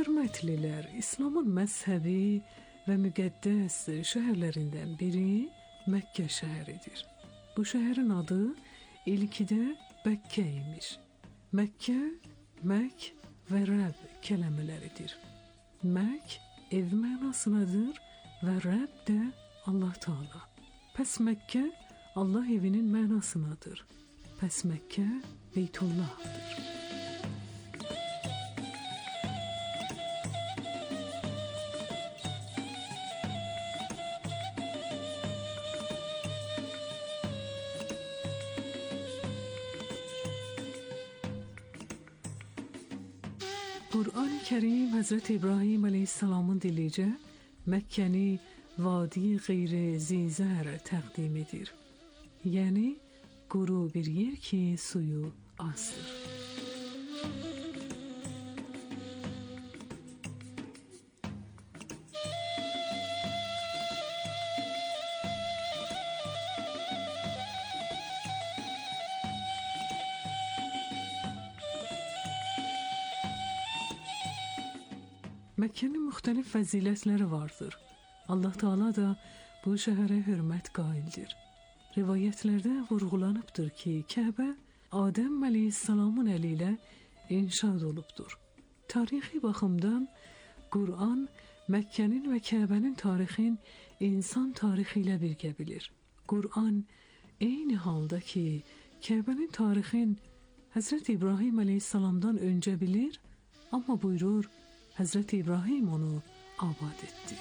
Hörmətliler, İslamın məzhəbi və müqəddəs şəhərlərindən biri Məkkə şəhəridir. Bu şəhərin adı ilkidə Bəkkə imiş. Məkkə, Mək və Rəbb kəlmələridir. Mək ev mənasındadır və Rəbb də Allah Teala. Pəs Məkkə Allah evinin mənasındadır. Pəs Məkkə Beytullah'dır. Qur'an-ı Kərim Həzrət İbrahim əleyhissalamın dilicə Məkkəni vadi qeyri-zizər təqdim edir. Yəni, quru bir yer ki, suyu azdır. Məkkənin müxtəlif fəzilətləri vardır. Allah Teala da bu şəhərə hörmət qaildir. Rivayətlərdə vurğulanıbdır ki, Kəbə Adəm əleyhissalamın əli ilə inşad olubdur. Tarixi baxımdan Qur'an Məkkənin və Kəbənin tarixin insan tarixi ilə birgə bilir. Qur'an eyni halda ki, Kəbənin tarixin Həzrət İbrahim əleyhissalamdan öncə bilir, amma buyurur, Həzrət İbrahim onu abad etdi.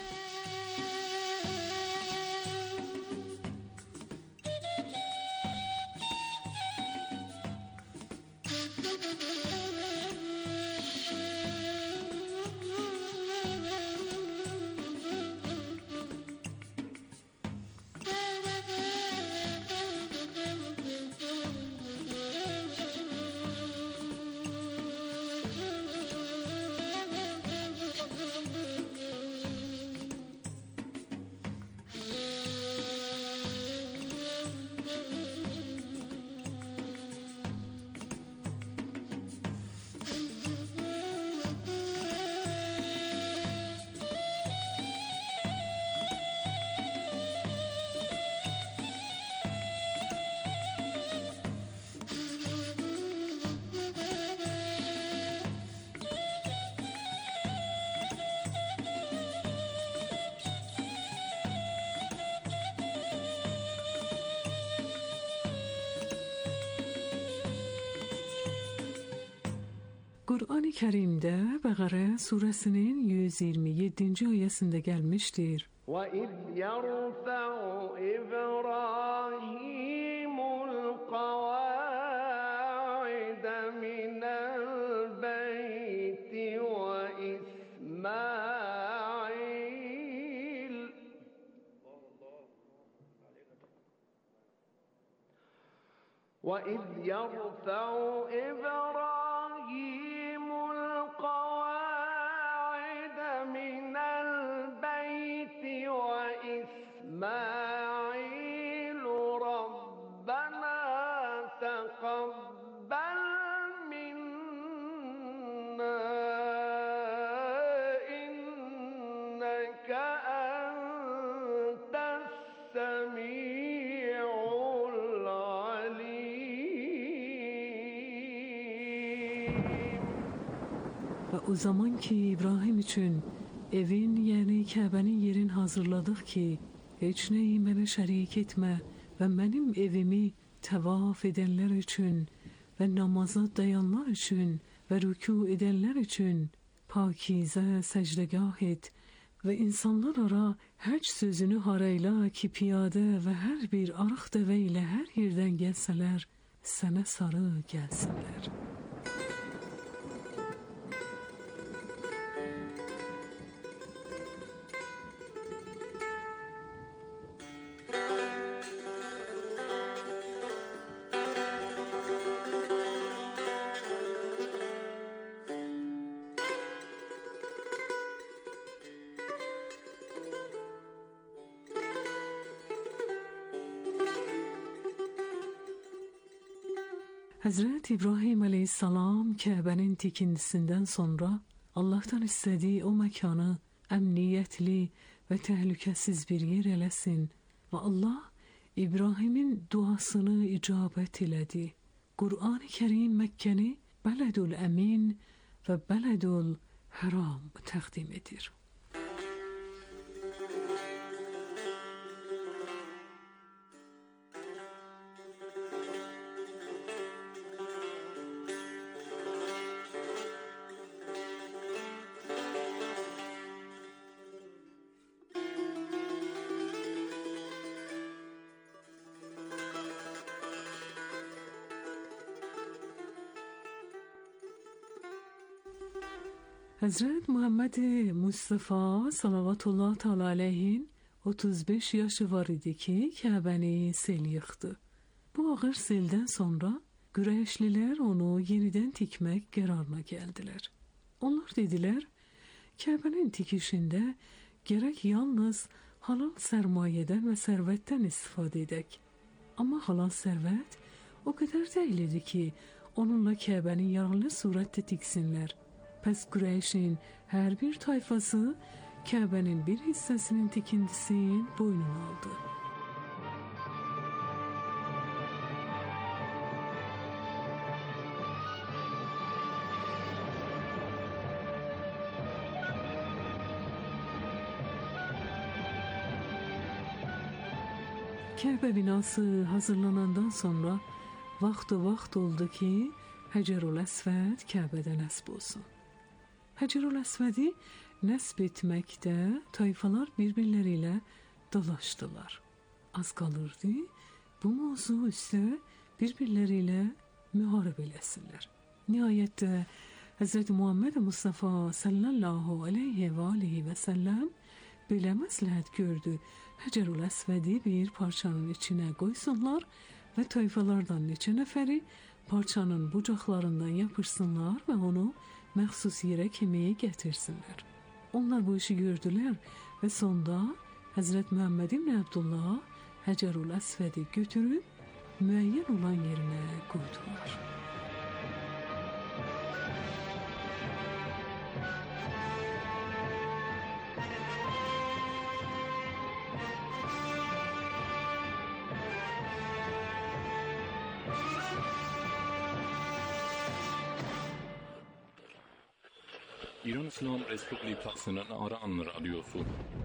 Qur'an-ı Kərimdə Bəqərə surəsinin 127-ci ayəsində gəlmişdir. وَإِذْ يَرْفَعُ إِبْرَاهِيمُ الْقَوَاعِدَ مِنَ الْبَيْتِ وَإِذْ يَرْفَعُ إِبْرَاهِيمُ الْقَوَاعِدَ مِنَ الْبَيْتِ وَإِسْمَاعِيلُ رَبَّنَا تَقَبَّلْ مِنَّا إِنَّكَ أَنْتَ السَّمِيعُ Və o zaman ki, İbrahim üçün evin, yəni Kəbənin yerin hazırladıq ki, heç nəyi mənə şərik etmə və mənim evimi təvaf edənlər üçün və namaza dayanlar üçün və rükû edənlər üçün pakizə səcdəgah et və insanlar ara həc sözünü harayla ki, piyadə və hər bir arıq dəvə ilə hər yerdən gəlsələr, sənə sarı gəlsinlər. Həzrət İbrahim əleyhissalam Kəbənin tikintisindən sonra Allah'tan istədiyi o məkanı əmniyyətli və təhlükəsiz bir yer eləsin və Allah İbrahimin duasını icabət elədi. Qur'an-ı Kərim Məkkəni Bələdül Əmin və Bələdül Haram təqdim edir. Həzrət Muhammed Mustafa salavatullah teala aleyhin 35 yaşı var idi ki, Kəbəni sel yıxdı. Bu ağır seldən sonra Qüreyşlilər onu yenidən tikmək qərarına gəldilər. Onlar dedilər, Kəbənin tikişində gərək yalnız halal sərmayədən və sərvətdən istifadə edək. Amma halal sərvət o qədər deyil idi ki, onunla Kəbəni yararlı surətdə tiksinlər. Pəs Qureyşin hər bir tayfası Kəbənin bir hissəsinin tikintisinin boynuna aldı. Kəbə binası hazırlanandan sonra vaxt oldu ki, Həcərül Əsvəd Kəbədə nəsb olsun. Həcərül Əsvədi nəsb etməkdə tayfalar bir-birləri ilə dalaşdılar. Az qalırdı, bu mövzu üstə bir-birləri ilə müharibə eləsinlər. Nihayətdə Həzrət Muhammed Mustafa sallallahu aleyhi və aleyhi və səlləm belə məsləhət gördü. Həcərül Əsvədi bir parçanın içinə qoysunlar və tayfalardan neçə nəfəri parçanın bucaqlarından yapışsınlar və onu məxsus yerə kimi gətirsinlər. Onlar bu işi gördülər və sonda Həzrət Muhammed ibn Abdullah Həcərül Əsvədi götürüb müəyyən olan yerinə qoydular. İran İslam Respublikasının Aran Radyosu.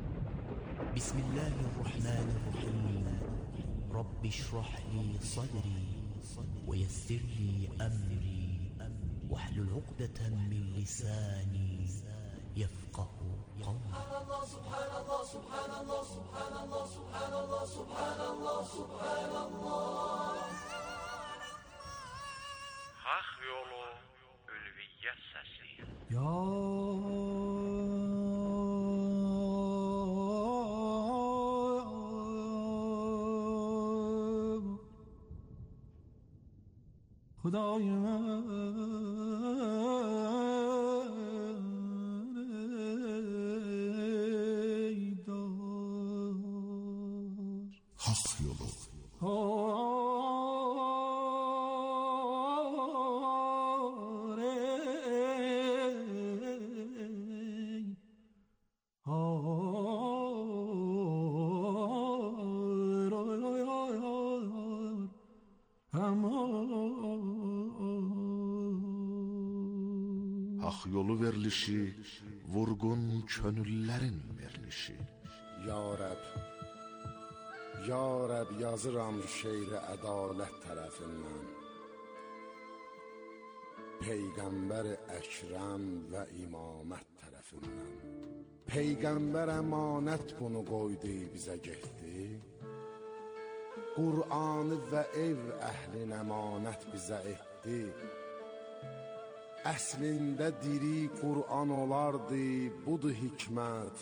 Bismillahirrahmanirrahim. Rabbi şrah li sadri ve yessir li emri ve hlul uqdeten min lisani yefqahu qavli. Subhanallah, subhanallah, subhanallah, subhanallah, subhanallah, subhanallah. Hak yolu ülviyyət səsi. Ya Xudای من ای دار Hak yolu. Hak yolu verilişi, vurgun könüllərin verilişi. Ya Rəb, yazıram şeiri ədalət tərəfindən. Peyğəmbər Əkrəm və imamət tərəfindən. Peyğəmbər əmanət bunu qoydu, bizə getdi. Qur'anı və ev əhlin əmanət bizə etdi. Əslində diri Qur'an olardı, budur hikmət.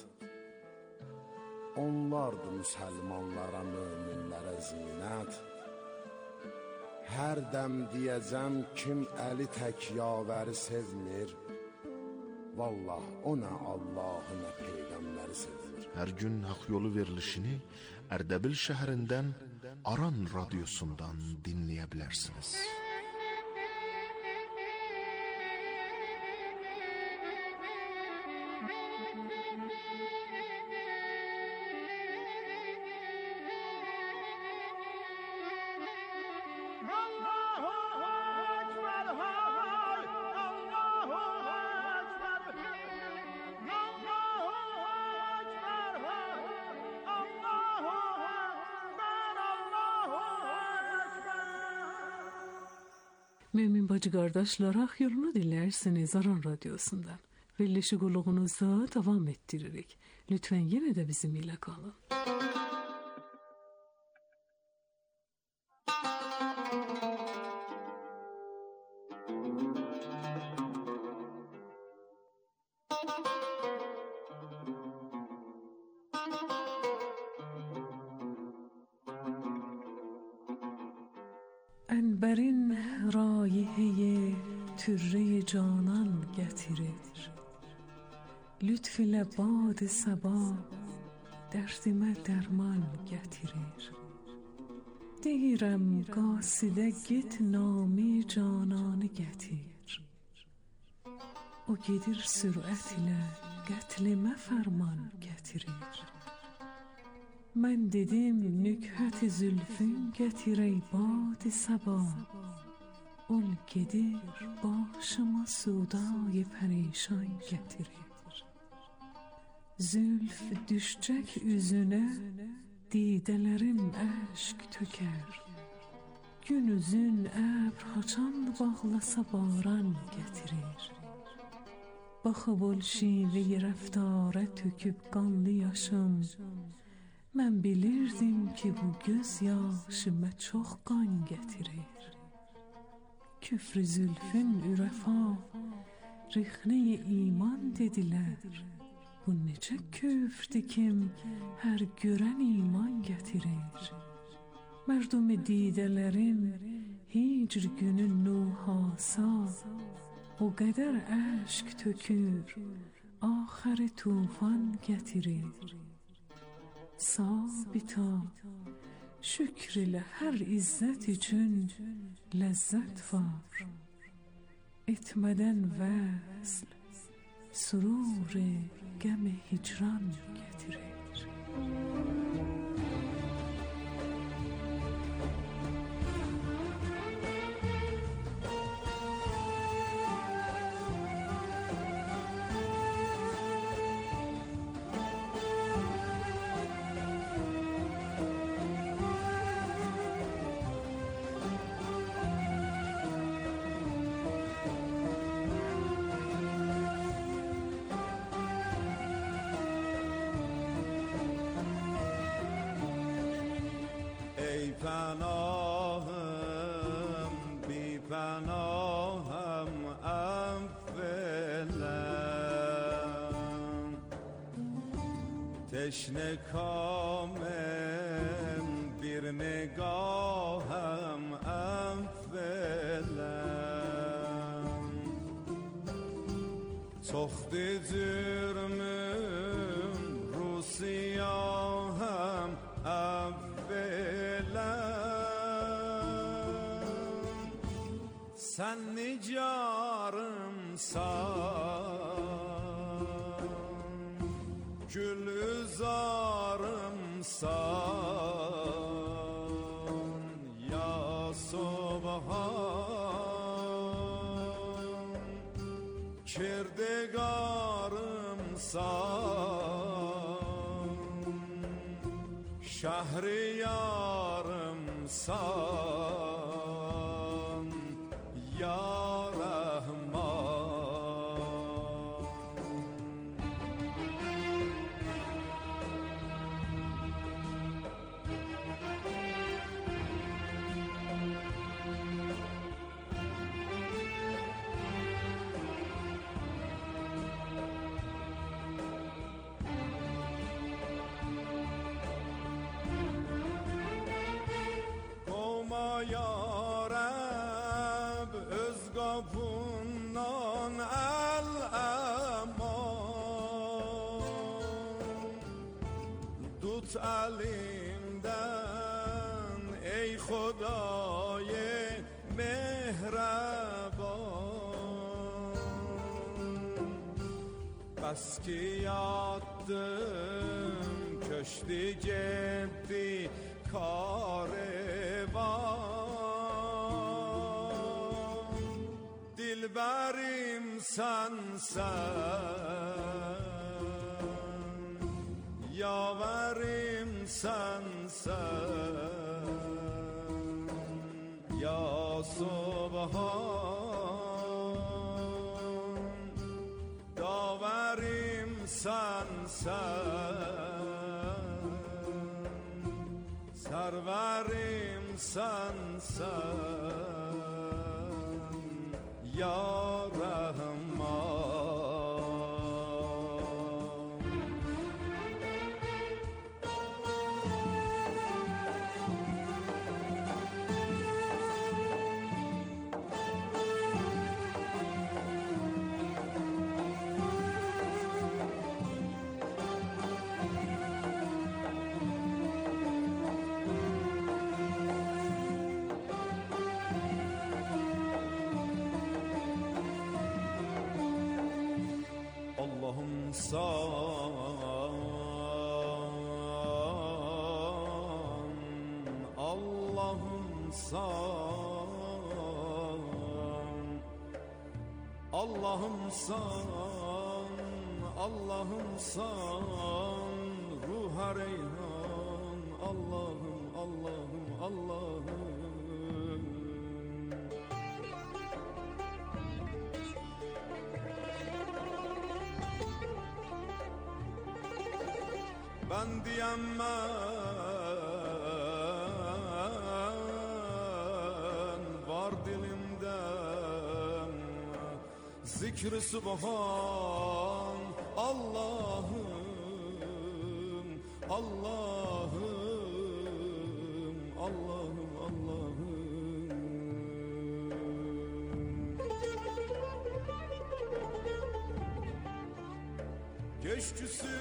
Onlardı müsəlmanlara, möminlərə zinət. Hər dəm deyəcəm kim əli tək yavəri sevmir, vallah o nə Allahı nə Peyğəmbəri sevmir. Hər gün hak yolu verilişini Ərdəbil şəhərindən Aran radyosundan dinləyə bilərsiniz. Mümin bacı qardaşlaraq yolunu dinləyirsiniz Aran Radyosundan. Verilişi qulluğunuzda davam ettiririk. Lütfen yenə də bizim ilə qalın. Ənbərin rayiheyi türre canan gətirir. Lütf ilə bad səba dərdimə dərman gətirir. Deyirəm qasidə get nami cananı gətir. O gedir sürət ilə qətlimə fərman gətirir. Mən dedim nükhət-i zülfün gətirək bad səba. Ol gedir başıma sudayı pərişan gətirir. Zülf düşcək üzünə didələrim əşq tökər. Gün üzün əbr haçan bağlasa baran gətirir. Baxıb ol şiveyi rəftarə töküb qanlı yaşım. Mən bilirdim ki bu göz yaşımə çox qan gətirir. Küfr-i zülfün ürəfa rixne-i iman dedilər. Bu necə küfrdür kim hər görən iman gətirir. Mərdum-i didələrim hicr günü nuhasa o qədər əşq tökür axır tufan gətirir. Sabita şükr ilə hər izzət üçün ləzzət var. Etmədən vəsl surur qəm hicran gətirir. پناهم بی پناهم افلم تشنه کامم بیر نگاهم افلم تخت جرمم رو سیاهم sen nicarımsan, gülzarımsan ya Subhan, kirdegarımsan, şehriyarımsan ya Ya Rab öz qapından əl-əman tut əlimdən ey Xuday mehraban bəs ki yatdım köşdü getdi karvan dilberim sensen yaverim sensen ya سبحان داوریم سنسن سروریم سنسن یا رحمان اللهم صل اللهم صل اللهم صل اللهم صل روح ریحان اللهم اللهم اللهم بندیم من var dilimden zikr subhan Allah'ım Allah'ım Allah'ım Allah'ım geçtüsü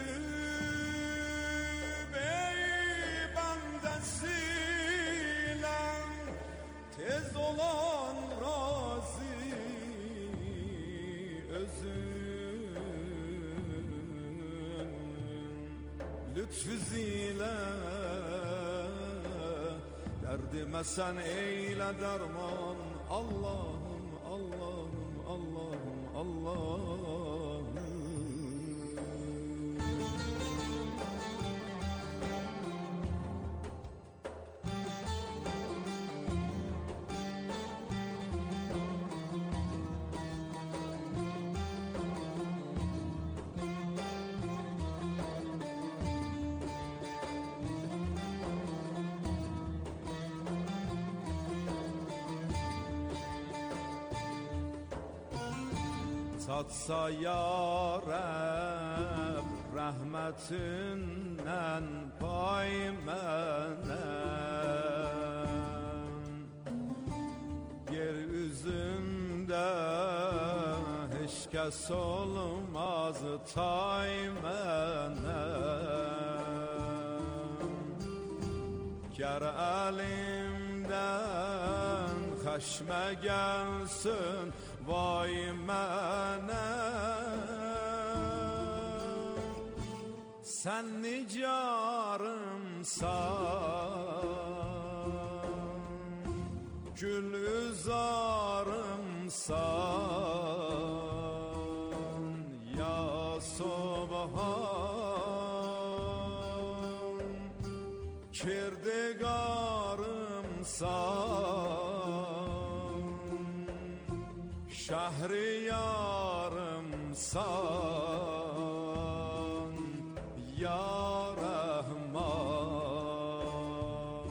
tez olan razı özün lütfüziyle derdime sen eyle derman Allah'ım Allah'ım Allah'ım Allah'ım tatsa ya Rab rahmetinden pay menem yeryüzünde hiç kes olmaz tay menem ger elimden haşme gelsin vay menem sen nicarımsan gülüzarımsan ya subhan kirdigarımsan şehriyarımsan ya Rahman.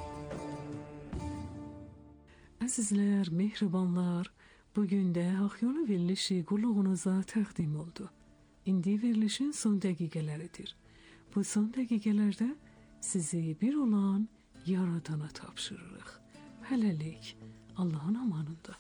Əzizlər, mehribanlar, bugün də Haqyolu verilişi qulluğunuza təqdim oldu. İndi verilişin son dəqiqələridir. Bu son dəqiqələrdə sizi bir olan Yaradana tapşırırıq. Hələlik, Allahın amanında.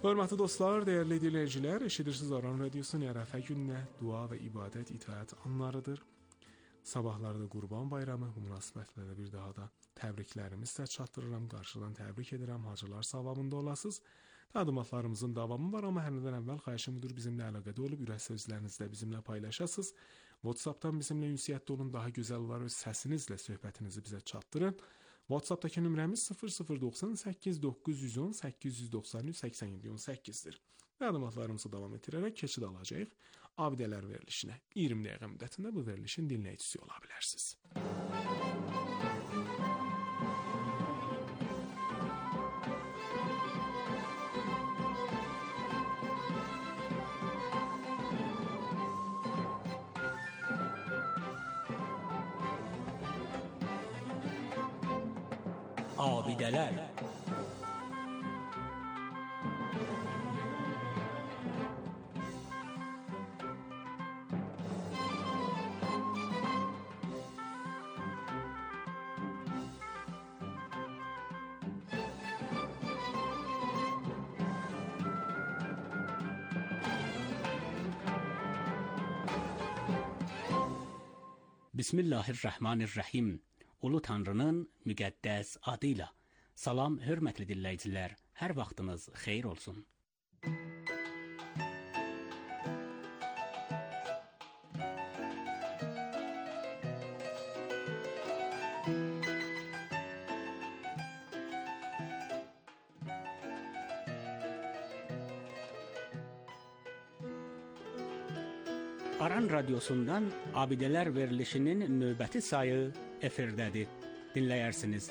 Hörmətli dostlar, dəyərli dinləyicilər, eşidirsiniz Aran Radiosu'nun Ərəfə gününə dua və ibadət itaət anlarıdır. Sabahlarda Qurban Bayramı bu münasibətlə bir daha da təbriklərimi sizə çatdırıram, qarşıdan təbrik edirəm, hacılar savabında olasınız. Təqdimatlarımızın davamı var, amma həmdən əvvəl xahişim budur, bizimlə əlaqədə olub, ürək sözlərinizi də bizimlə paylaşasınız. WhatsApp'dan bizimlə ünsiyyətdə olun, daha gözəl var, öz səsinizlə söhbətinizi bizə çatdırın. WhatsApp'dakı nömrəmiz 0098 910 893 87 18-dir. Məlumatlarımızı davam etdirərək keçid alacağıq abidələr verilişinə. 20 dəqiqə müddətində bu verilişin dinləyicisi ola bilərsiniz. Abidələr. Bismillahirrahmanirrahim. Ulu Tanrının müqəddəs adıyla. Salam, hörmətli dinləyicilər, hər vaxtınız xeyir olsun. Aran Radiosundan abidələr verilişinin növbəti sayı efirdədir. Dinləyərsiniz.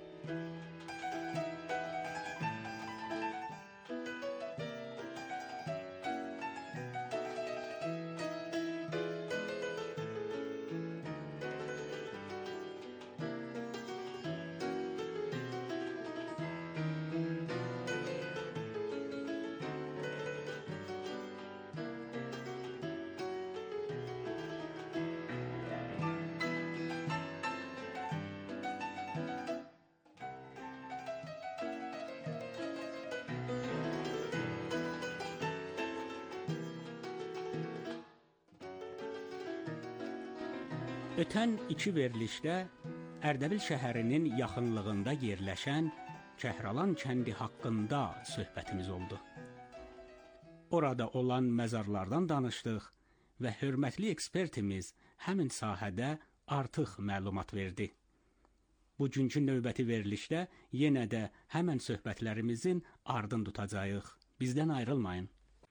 Ötən iki verilişdə Ərdəbil şəhərinin yaxınlığında yerləşən Kəhralan kəndi haqqında söhbətimiz oldu. Orada olan məzarlardan danışdıq və hörmətli ekspertimiz həmin sahədə artıq məlumat verdi. Bugünkü növbəti verilişdə yenə də həmən söhbətlərimizin ardın tutacağıq. Bizdən ayrılmayın.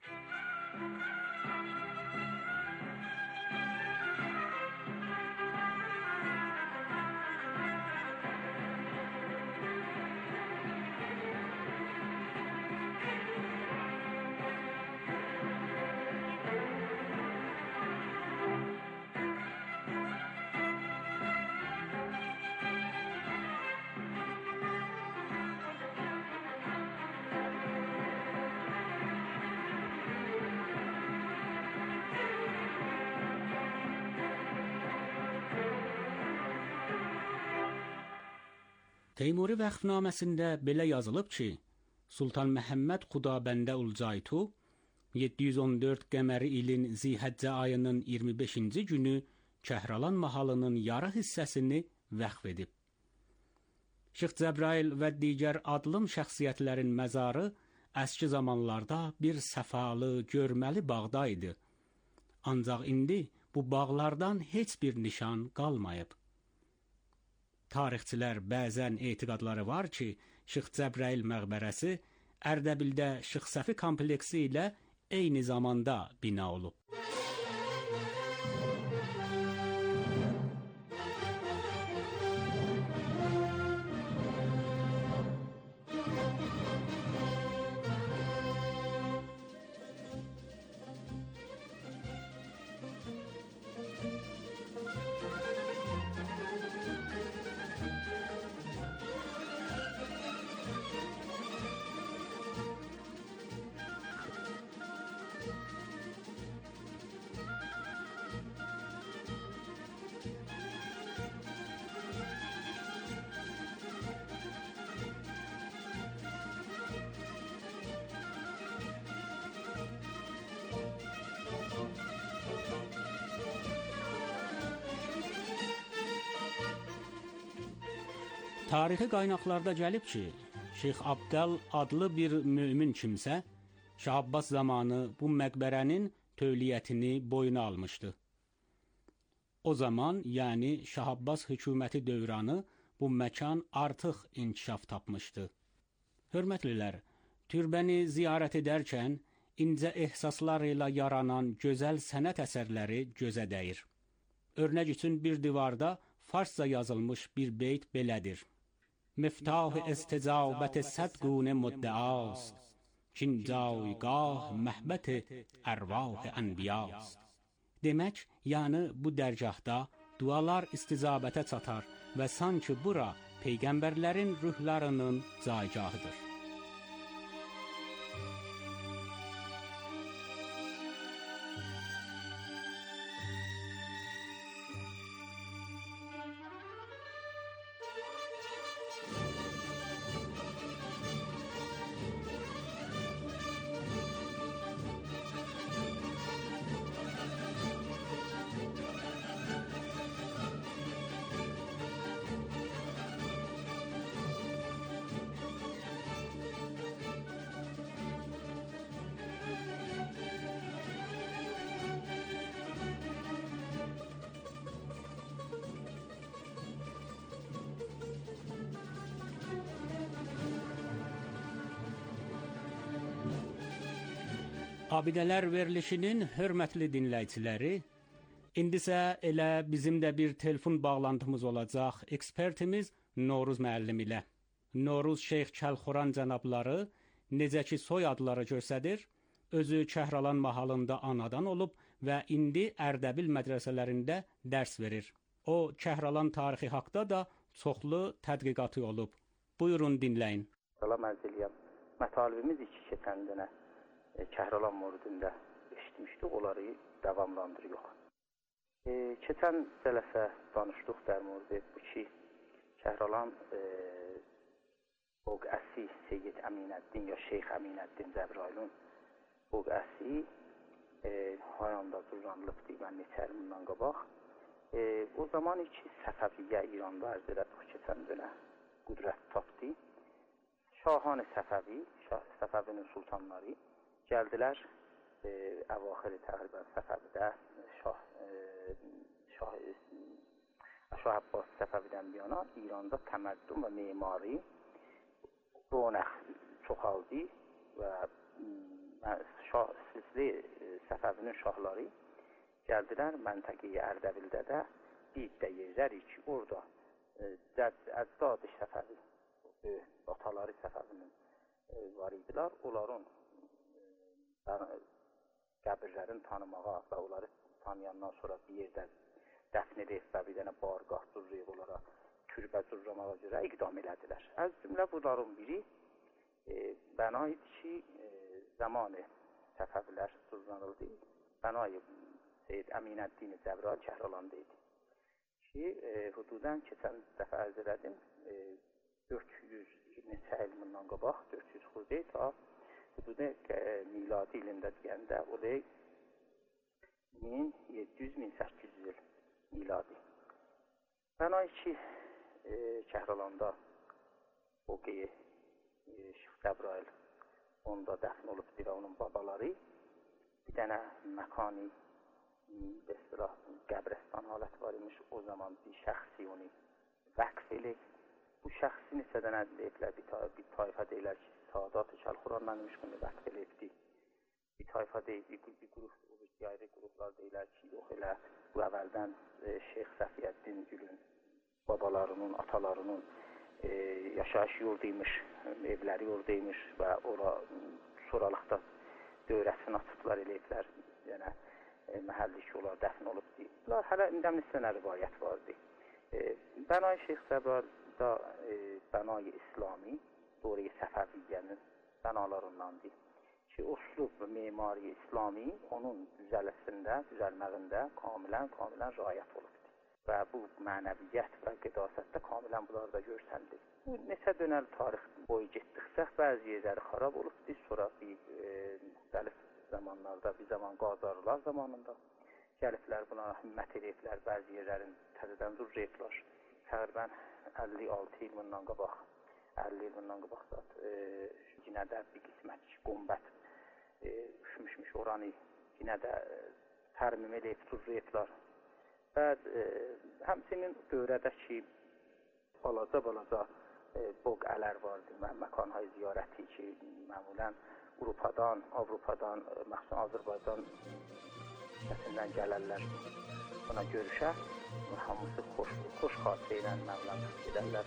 Teymuri vəqfnaməsində belə yazılıb ki, Sultan Məhəmməd Xudabəndə Ulcaytu 714 qəməri ilin Zihəccə ayının 25-ci günü Kəhralan mahalının yarı hissəsini vəqf edib. Şeyx Cəbrail və digər adlım şəxsiyyətlərin məzarı əski zamanlarda bir səfalı, görməli bağda idi. Ancaq indi bu bağlardan heç bir nişan qalmayıb. Tarixçilər bəzən etiqadları var ki, Şeyx Cəbrail məqbərəsi Ərdəbildə Şeyx Səfi kompleksi ilə eyni zamanda bina olub. Tarixi qaynaqlarda gəlib ki, Şeyx Abdəl adlı bir mömin kimsə Şah Abbas zamanı bu məqbərənin tövliyyətini boyuna almışdı. O zaman, yəni Şah Abbas hökuməti dövranı bu məkan artıq inkişaf tapmışdı. Hörmətlilər, türbəni ziyarət edərkən incə ehsaslar ilə yaranan gözəl sənət əsərləri gözə dəyir. Örnək üçün bir divarda farsca yazılmış bir beyt belədir. Miftah istecabət sədqune müddeast, kin caygah məhbət ərvah ənbiyast. Demək, yəni bu dərgahda dualar istizabətə çatar və sanki bura peyğəmbərlərin ruhlarının caygahıdır. Abidələr verilişinin hörmətli dinləyiciləri, indisə elə bizim də bir telefon bağlantımız olacaq ekspertimiz Noruz müəllim ilə. Noruz Şeyx Kəlxoran cənabları necə ki soy adları göstərir, özü Kəhralan mahalında anadan olub və indi Ərdəbil mədrəsələrində dərs verir. O, Kəhralan tarixi haqda da çoxlu tədqiqatı olub. Buyurun dinləyin. Salam əzəliyəm. Mətalibimiz iki keçəndənə Kəhralan mövzusunda eşitmişdik, onları davamlandırıyor. Keçən cələsə danışdıq dərmurda bu ki, Kəhralan boğəsi Seyyid Əminəddin ya Şeyx Əminəddin Cəbrailun boğəsi hayanda durranılıbdır, mən neçər bundan qabaq. O zaman ki, Səfəviyyə İranda ərz elədik keçən dönə qüdrət tapdı. Şahan-ı Səfəvi, Səfəvinin sultanları gəldilər, əvaxiri təqribən Səfəvidə Şah Abbas Səfəvidən yana İranda təməddün və memari ronaq çoxaldı və sizli Səfəvinin şahları gəldilər məntəqəyə Ərdəbildə də bir də yerləri ki, orada əcdadı Səfəvi, ataları Səfəvinin var idilər, onların qəbirlərini tanımağa və onları tanıyandan sonra bir yerdə dəfn edib və bir dənə barqah durruyub onlara kürbə durramağa görə iqdam elədilər. Az cümlə bunların biri bəna idi ki, zamanı Səfəvilər durranıldı. Bənayı Seyyid Əminəddin Cəbrail Kəhralanda idi. Ki, hududən keçən dəfə ərz elədim, 400 neçə il bundan qabaq, 400 xurdə ta hududa miladi ilində deyəndə o da 1700-1800 il miladi. Bənay ki, Kəhralanda o qeyi Şeyx Cəbrail onda dəfn olubdur və onun babaları bir dənə məkani qəbristan halət var imiş. O zaman bir şəxsi onu vəqf eləyib. Bu şəxsi neçə dənə deyiblər, bir tayfə deyilər ki, Sadat-ı Kəlxoran mənim işimi vəqf eləyibdi. Bir tayfə deyib, bir qrup, ayrı qruplar deyilər ki, yox elə bu əvvəldən Şeyx Səfiyyəddin Gülün babalarının, atalarının yaşayış yurduymuş, evləri yurduymuş və ora sonralıqda dövrəsini açıblar eləyiblər, yəni məhəlli ki, onlar dəfn olub deyiblər. Hələ indəmlisənə rivayət vardı. Bənay Şeyx Cəbraildə bənay İslami, Dori Səfəviyyənin bənalarındandır ki, uslub və memari İslami onun düzəlməyində kamilən rayət olubdur. Və bu mənəviyyət və qədasətdə kamilən bunlar da görsəndir. Bu neçə dönəl tarix boyu getdikcə bəzi yerləri xarab olubdur. Sonra bir müxtəlif zamanlarda, bir zaman Qazarlar zamanında gəliblər buna himmət ediblər, bəzi yerlərin təzədən durrayıblar. təqribən 56 il bundan qabaq, 50 il bundan qabaq da yenə də bir qismət qombət üşmüşmüş oranı yenə də tərmim edib, tuzlayıblar. Və həmçinin Böyrədəki balaca boğələr vardı, məkanhay ziyarəti ki, məmulən Avropadan, məxsusən Azərbaycan kəsindən gələrlər buna görüşə. Hamısı xoş xatirə ilə məmulən gedərlər.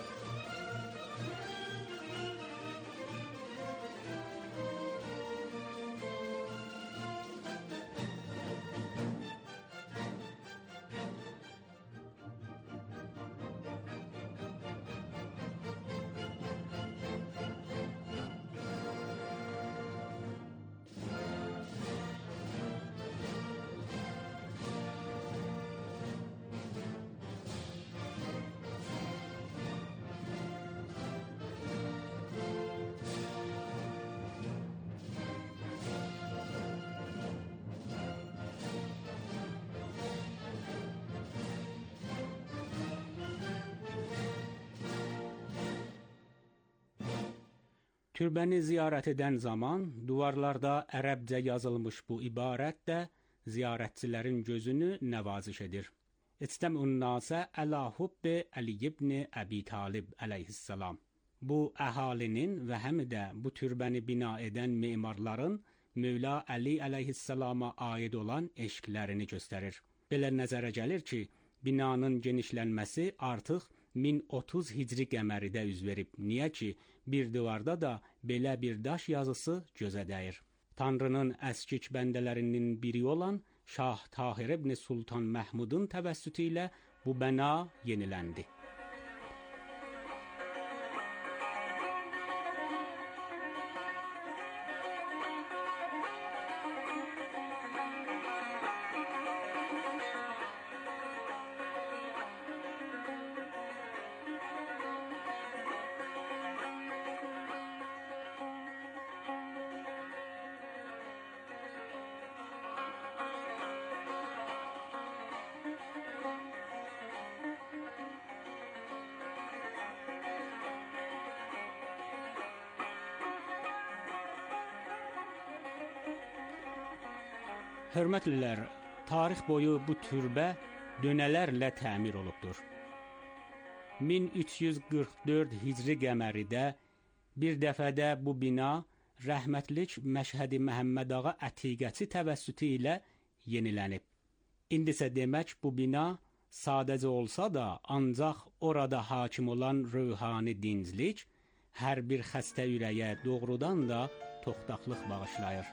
Türbəni ziyarət edən zaman duvarlarda ərəbcə yazılmış bu ibarət də ziyarətçilərin gözünü nəvaziş edir. İstəmun nasə əla hubbi Əli ibn Əbi Talib əleyhissalam. Bu əhalinin və həm də bu türbəni bina edən memarların Mövla Əli əleyhissalama aid olan eşqlərini göstərir. Belə nəzərə gəlir ki, binanın genişlənməsi artıq 1030 hicri qəməridə üz verib. Niyə ki, bir divarda da belə bir daş yazısı gözə dəyir. Tanrının əskik bəndələrinin biri olan Şah Tahir ibn Sultan Məhmudun təvəssütü ilə bu bəna yeniləndi. Hörmətlilər, tarix boyu bu türbə dönələrlə təmir olubdur. 1344 hicri qəməridə bir dəfədə bu bina rəhmətlik Məşhədi Məhəmməd ağa Ətiqəçi təvəssütü ilə yenilənib. İndisə demək bu bina sadəcə olsa da ancaq orada hakim olan ruhani dinclik hər bir xəstə ürəyə doğrudan da toxtaqlıq bağışlayır.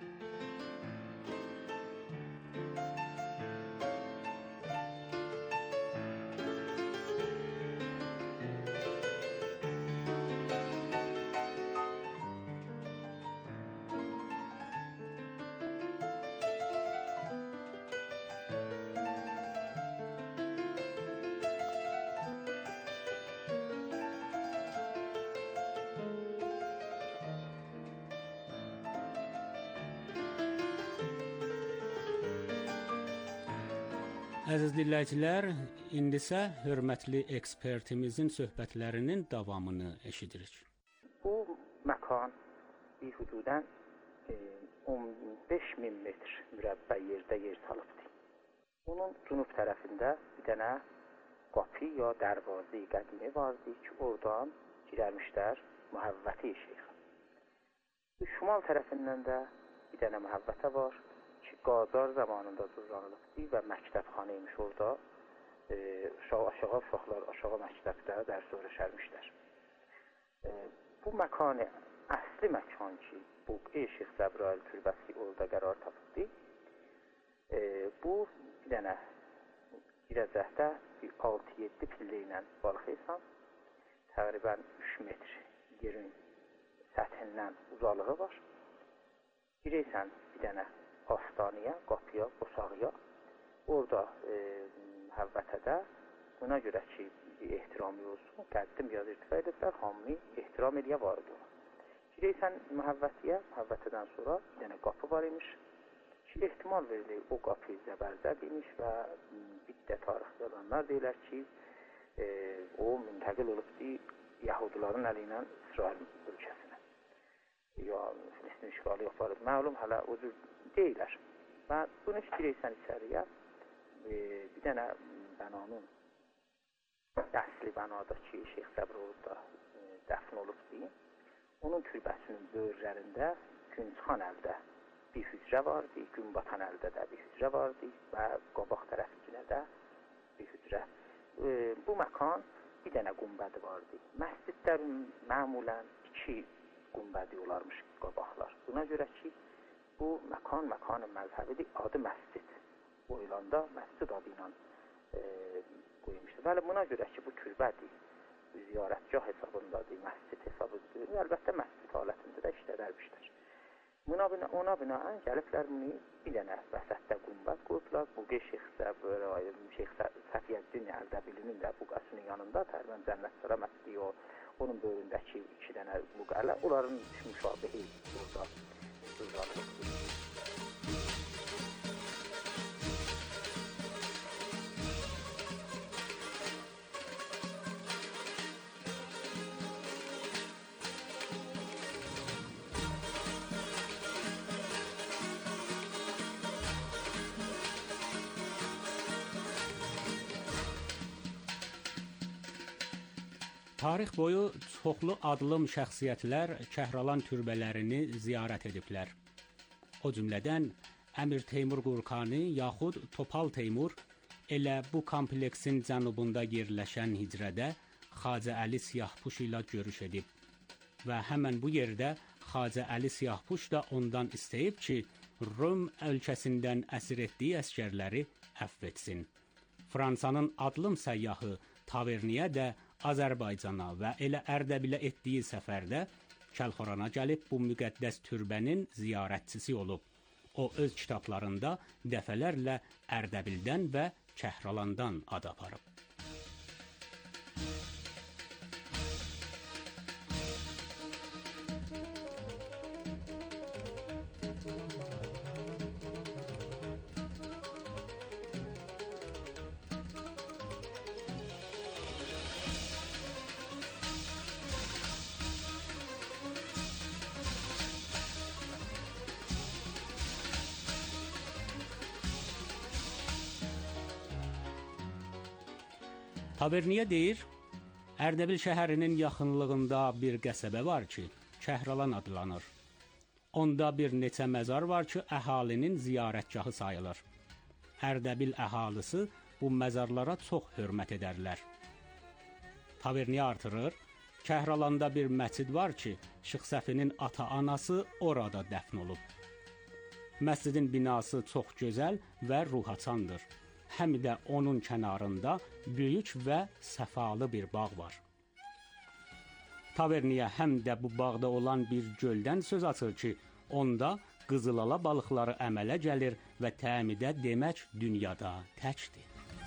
Əziz dinləyicilər, indi isə hörmətli ekspertimizin söhbətlərinin davamını eşidirik. Bu məkan bir hududən 15.000 metr mürəbbə yerdə yer salıbdır. Bunun cünub tərəfində bir dənə qapı ya dərvazı qədimi vardı ki, oradan girərmişlər Məhəvvəti Şeyx. Şimal tərəfindən də bir dənə Məhəvvətə var. Qacar zamanında düzənilibdi və məktəbxana imiş orada. Uşaqlar aşağı məktəbdə dərs öyrəşərmişlər. Bu məkanı, əsli məkan ki, bu Şeyx Cəbrayıl türbəsi orada qərar tapıbdı. Bu bir dənə girəcəkdə 6-7 pillə ilə balxıysan, təqribən 3 metr yerin səthindən uzalığı var. Girəysən bir dənə hastanıya, qapıya, qosağıya. Orada Məhəvvətədə buna görə ki, ehtiramı olsun, qəddim yaz irtifa ediblər, hamını ehtiram eləyə var idi ona. Girəysən Məhəvvətiyə, Məhəvvətədən sonra bir dənə qapı var imiş ki, ehtimal verilir o qapı Zəbərzəd imiş və bir də tarix yazanlar deyirlər ki, o müntəqil olubdu Yahudilərin əli ilə İsrail ölkəsinə. Ya Filistin işğalı yoxdur. Məlum hələ o cür deyilər. Və bunu istəyirsən içəriyə bir dənə bənanın əsli bənadakı Şeyx Səbrolubda dəfn olubdu. Onun türbəsinin böyürlərində Günçxan əldə bir hücrə vardı, Günbatan əldə də bir hücrə vardı və qabaq tərəfinə də bir hücrə. Bu məkan bir dənə qumbədi vardı. Məscidlər məmulən 2 qumbədi olarmış qabaqlar. Buna görə ki, bu məkan məzhəbidir, adı məscid. Bu ilanda məscid adı ilə qoymuşdur. Bəli, buna görə ki, bu türbədir, ziyarətgah hesabındadır, məscid hesabıdır. Əlbəttə, məscid halətində də işlədərmişdir. Ona binaən gəliblər bunu bir dənə vəsətdə qumbəd qoyublar. Bu Şeyx Səfiyyəddin Ərdəbilinin də bu qəsrinin yanında təqribən Cənnətçara məscidi o, onun böyründəki 2 dənə bu qələ, onların müşabihi burada uzanılır. Tarix boyu çoxlu adlım şəxsiyyətlər Kəhralan türbələrini ziyarət ediblər. O cümlədən Əmir Teymur Qurkani yaxud Topal Teymur elə bu kompleksin cənubunda yerləşən hicrədə Xacə Əli Siyahpuş ilə görüş edib və həmən bu yerdə Xacə Əli Siyahpuş da ondan istəyib ki, Rum ölkəsindən əsir etdiyi əskərləri əfv etsin. Fransanın adlım səyyahı Taverniyə də Azərbaycana və elə Ərdəbilə etdiyi səfərdə Kəlxorana gəlib bu müqəddəs türbənin ziyarətçisi olub. O öz kitablarında dəfələrlə Ərdəbildən və Kəhralandan ad aparıb. Taverniyə deyir, Ərdəbil şəhərinin yaxınlığında bir qəsəbə var ki, Kəhralan adlanır. Onda bir neçə məzar var ki, əhalinin ziyarətgahı sayılır. Ərdəbil əhalisi bu məzarlara çox hörmət edərlər. Taverniyə artırır, Kəhralanda bir məscid var ki, Şeyx Səfinin ata-anası orada dəfn olub. Məscidin binası çox gözəl və ruhaçandır. Həm də onun kənarında böyük və səfalı bir bağ var. Taverniyə həm də bu bağda olan bir göldən söz açır ki, onda qızılala balıqları əmələ gəlir və təmidə demək dünyada təkdir.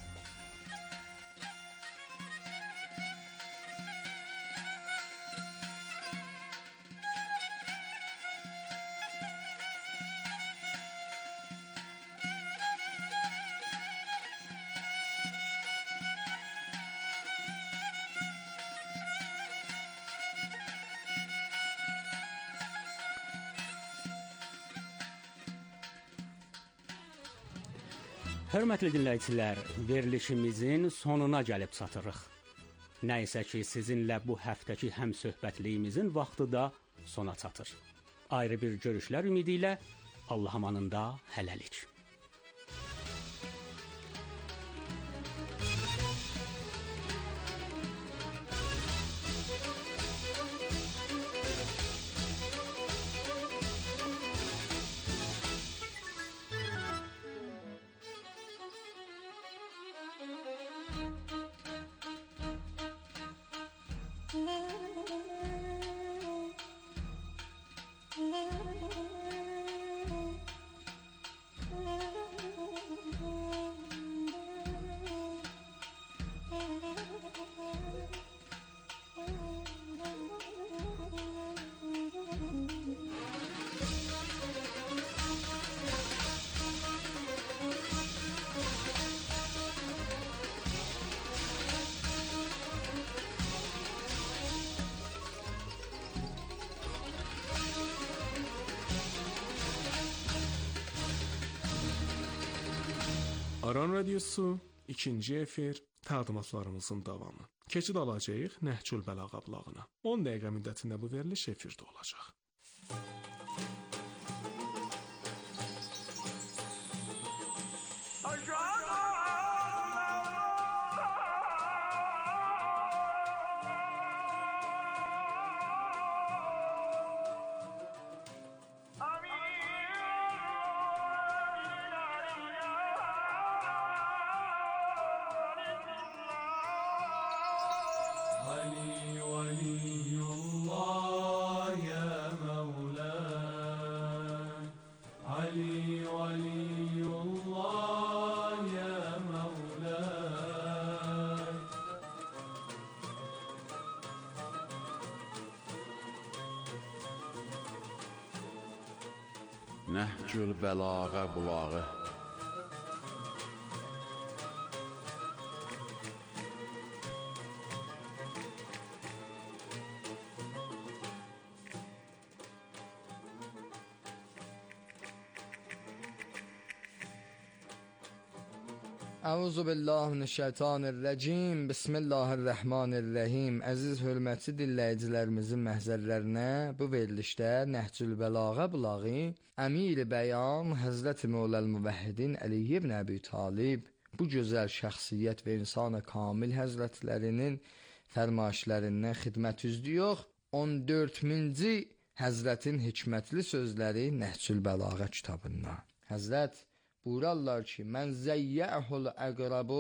Hörmətli dinləyicilər, verilişimizin sonuna gəlib çatırıq. Nəysə ki, sizinlə bu həftəki həmsöhbətliyimizin vaxtı da sona çatır. Ayrı bir görüşlər ümidi ilə Allah amanında hələlik. Aran Radiosu 2-ci efir təqdimatlarımızın davamı. Keçid alacağıq Nəhcül Bəlağa blağına. 10 dəqiqə müddətində bu veriliş efirdə olacaq. Nəhcül Bəlağa bulağı. Əuzu billahi mineşşeytanirracim. Bismillahirrahmanirrahim. Əziz hörmətli dinləyicilərimizin məhzərlərinə bu verilişdə Nəhcül Bəlağa bulağı Əmir-i Bəyan Həzrət Mövləl Müvəhhidin Əli ibn Əbi Talib bu gözəl şəxsiyyət və insan-ı kamil həzrətlərinin fərmayişlərindən xidmət üzlüyor. 14-cü Həzrətin hikmətli sözləri Nəhcül Bəlağa kitabından. Həzrət buyurarlar ki, mən zəyyəhul əqrabu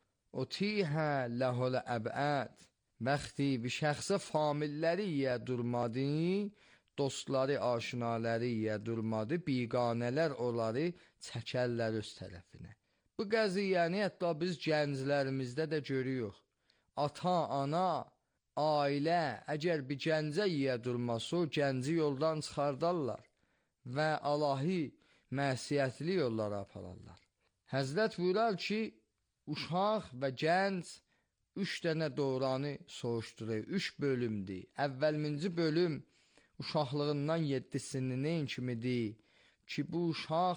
utihə ləhul əbəd. Bəxti bir şəxsə familləri ilə durmadı, dostları, aşinaları ilə durmadı, biqanələr onları çəkərlər öz tərəfinə. Bu qəziyyəni hətta biz gənclərimizdə də görüyoruz. Ata, ana, ailə əgər bir gəncə ilə durması, o gənci yoldan çıxardarlar və alahi məsiyyətli yollara apararlar. Həzrət buyurar ki, uşaq və gənc 3 dənə dövranı soğuşdurur, 3 bölümdür. Əvvəlminci bölüm uşaqlığından 7-sinin kimidir ki, bu uşaq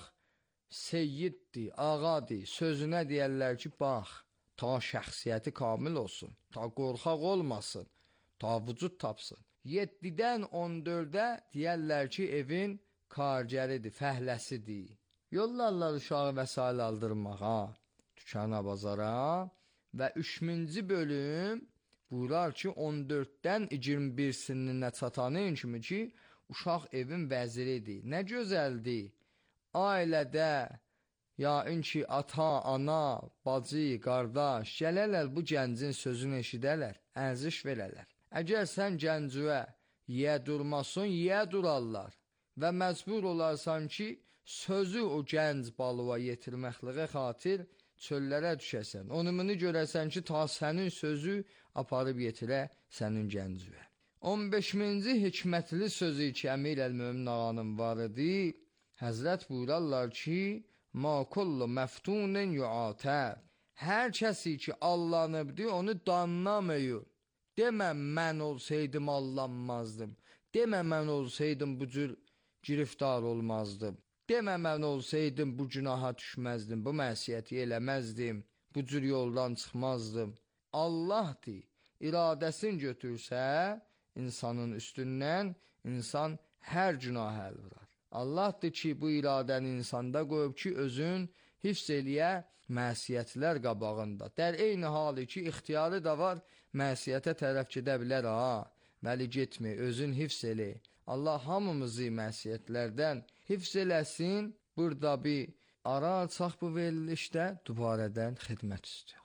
seyyiddir, ağadır, sözünə deyərlər ki, bax, ta şəxsiyyəti kamil olsun, ta qorxaq olmasın, ta vücud tapsın. 7-dən 14-ə deyərlər ki, evin kargəridir, fəhləsidir. Yollarlar uşağı vəsail aldırmağa, dükana, bazara və 3-cü bölüm buyurar ki, 14-dən 21-sinə çatanın kimi ki, uşaq evin vəziridir. Nə gözəldir. Ailədə, yəqin ki, ata, ana, bacı, qardaş gələrlər bu gəncin sözünü eşidərlər, ərziş verərlər. Əgər sən gəncüyə yiyə durmasın, yiyə durarlar. Və məcbur olarsan ki, sözü o gənc balığa yetirməkliğə xatir çöllərə düşəsən. Onumunu görəsən ki, ta sənin sözü aparıb yetirə sənin gəncüyə. 15-ci hikmətli sözü ki, Əmir əl-Mömin ağanın var idi. Həzrət buyurarlar ki, ma kullu məftunin yuatəb. Hər kəsi ki, allanıbdır, onu danlamayın. Demə, mən olsaydım allanmazdım. Demə, mən olsaydım bu cür giriftar olmazdım. Demə, mən olsaydım bu günaha düşməzdim, bu məsiyyəti eləməzdim, bu cür yoldan çıxmazdım. Allahdır, iradəsini götürsə, insanın üstündən insan hər günah əl vurar. Allahdır ki, bu iradəni insanda qoyub ki, özün hifz eləyə məsiyyətlər qabağında. Dər eyni halı ki, ixtiyarı da var, məsiyyətə tərəf gedə bilər, vəli getmə, özün hifz elə. Allah hamımızı məsiyyətlərdən hifz eləsin. Burada bir ara açaq bu verilişdə, dubarədən xidmət istiyor.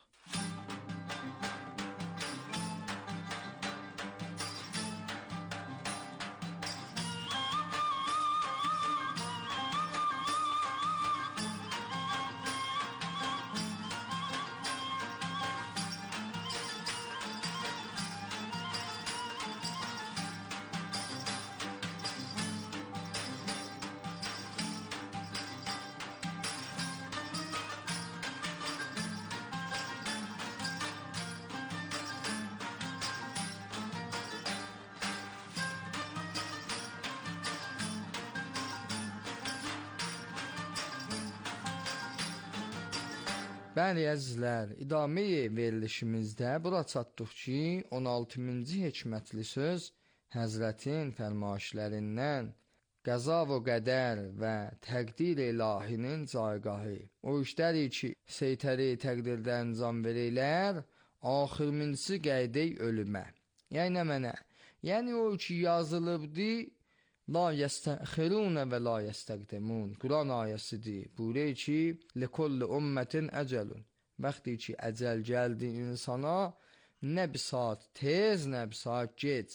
Bəli əzizlər, idamə verilişimizdə bura çatdıq ki, 16-cı hikmətli söz Həzrətin fərmayişlərindən qəza və qədər və təqdir ilahinin caygahı. O işləri ki, seytəri təqdirdə əncam verirlər, axırıncısı qəydəy ölümə. Yəni nə mənə? Yəni o ki yazılıbdı, la yəstəxirunə və la yəstəqdemun. Quran ayəsidir. Buyuruyor ki, likulli ümmətin əcəlun. Vaxtı ki əcəl gəldi insana, nə bir saat tez, nə bir saat gec.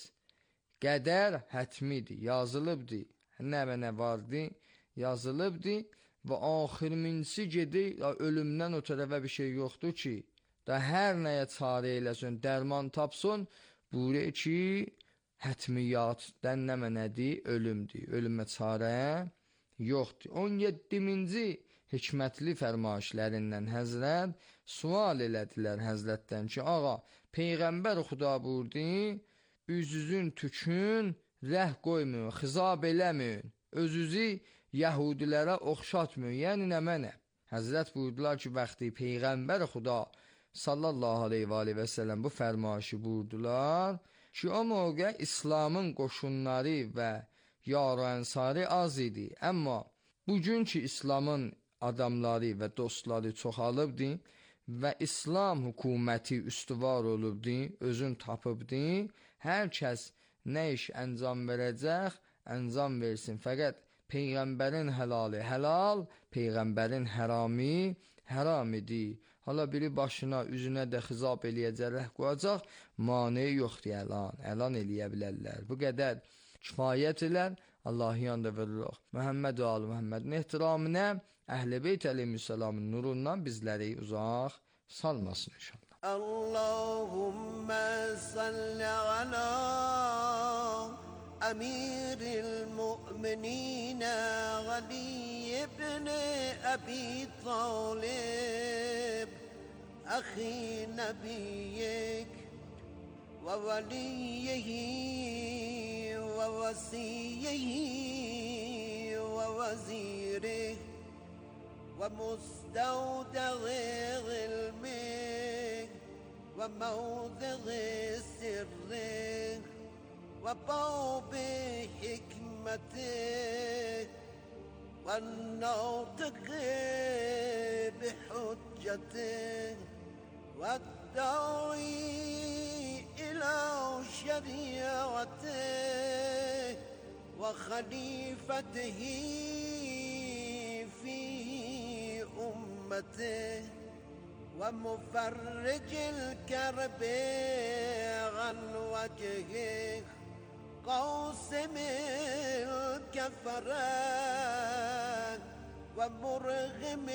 Qədər hətmidir, yazılıbdı. Nə və nə vardı, yazılıbdı və axırıncısı gedir, ölümdən o tərəfə bir şey yoxdur ki, da hər nəyə çarə eləsin, dərman tapsın, buyuruyor ki, hətmiyyatdən nə mənədir? Ölümdür. Ölümə çarə yoxdur. 17-ci hikmətli fərmayişlərindən Həzrət sual elədilər Həzrətdən ki, ağa, Peyğəmbər Xuda buyurdu, üzüzün tükün, rəh qoymayın, xizab eləməyin, özünüzü yəhudilərə oxşatmayın, yəni nə mənə? Həzrət buyurdular ki, vaxtı Peyğəmbər Xuda sallallahu aleyhi və səlləm bu fərmayışı buyurdular ki, o moqə İslamın qoşunları və yar-ı ənsarı az idi. Amma bugün ki İslamın adamları və dostları çoxalıbdı və İslam hökuməti üstüvar olubdu, özün tapıbdı, hər kəs nə iş əncam verəcək, əncam versin. Fəqət Peyğəmbərin helalı helal, Peyğəmbərin hərami həram idi. Hala biri başına, üzünə də xizab eləyəcək, qoyacaq, mane yoxdur əlan eləyə bilərlər. Bu qədər kifayət elər, Allah yanında veririk. Məhəmməd və Ali Məhəmmədin ehtiramına, Əhl-i Beyt əleyhissalamın nurundan bizləri uzaq salmasın inşallah. Allahümme salli ala emiril müminine Ali ibn Abi Talib أخي نبيك ووليه ووصيه ووزيره ومستودع علمك وموضع سرك وباب حكمتك والناطق بحجتك والداعي إلى شريعته وخليفته في أمته ومفرج الكرب عن وجهه قاسم الكفران ومرغم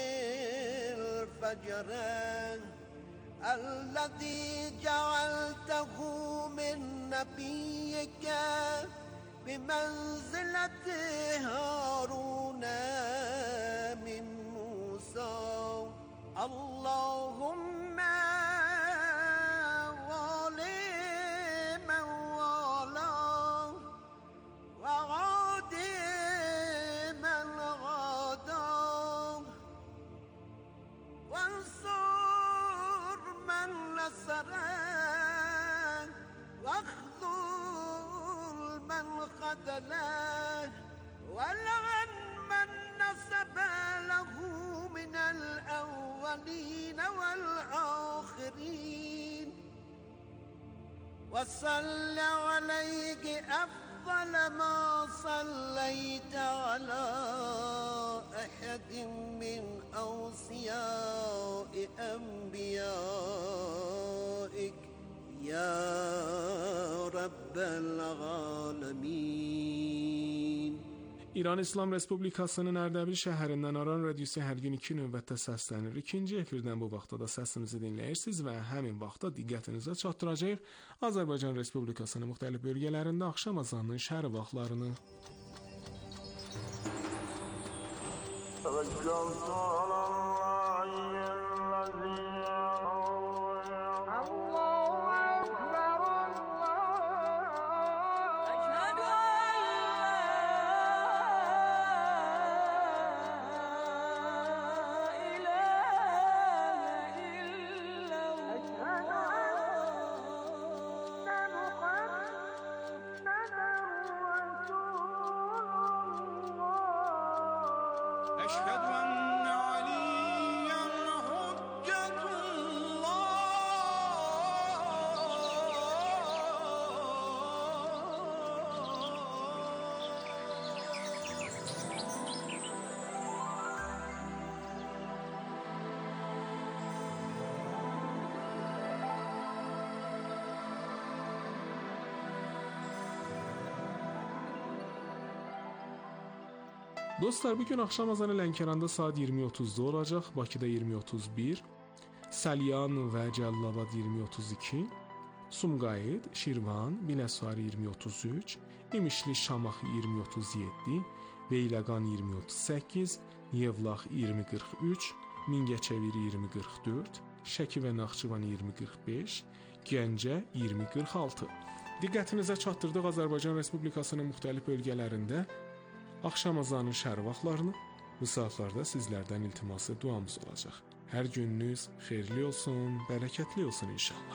الفجران الذي جعلته من نبيك بمنزلة هارون من موسى اللهم والي من والاه وعادي من غاداه وانصر من نصره واخذل من خذله ولعن من نسب له من الأولين والآخرين وصل عليك أفضل ما صليت على أحد من أوصياء أنبيائك يا رب العالمين. İran İslam Respublikasının Ərdəbil şəhərindən Aran radiosu hər gün 2 növbətdə səslənir. İkinci efirdən bu vaxtda da səsimizi dinləyirsiniz və həmin vaxtda diqqətinizə çatdıracağıq Azərbaycan Respublikasının müxtəlif bölgələrində axşam azanının şəhər vaxtlarını. Dostlar, bugün axşam azanı Lənkəranda saat 20:30-da olacaq, Bakıda 20:31, Salyan və Cəllabad 20:32, Sumqayıt, Şirvan, Biləsuvar 20:33, İmişli Şamax 20:37, Beyləqan 20:38, Yevlax 20:43, Mingəçevir 20:44, Şəki və Naxçıvan 20:45, Gəncə 20:46. Diqqətinizə çatdırdıq Azərbaycan Respublikasının müxtəlif bölgələrində axşam azanın şərq vaxtlarını. Bu saatlarda sizlərdən iltiması duamız olacaq. Hər gününüz xeyirli olsun, bərəkətli olsun inşallah.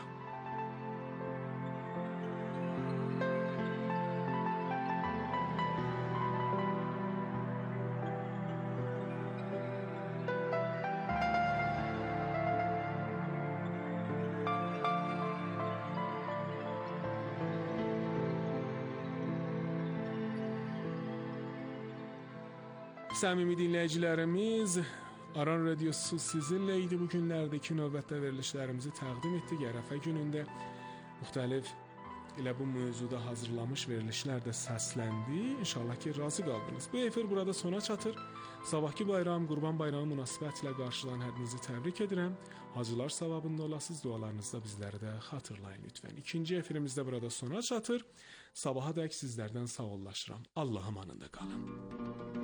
Səmimi dinləyicilərimiz, Aran Radiosu sizinlə idi. Bu günlərdəki növbətdə verilişlərimizi təqdim etdik. Ərəfə günündə müxtəlif elə bu mövzuda hazırlamış verilişlər də səsləndi. İnşallah ki, razı qaldınız. Bu efir burada sona çatır. Sabahki bayram, Qurban bayramı münasibətilə qarşılanan hər birinizi təbrik edirəm. Hacılar savabında olasınız. Dualarınızda bizləri də xatırlayın lütfən. İkinci efirimiz də burada sona çatır. Sabaha dək sizlərdən sağollaşıram. Allah amanında qalın.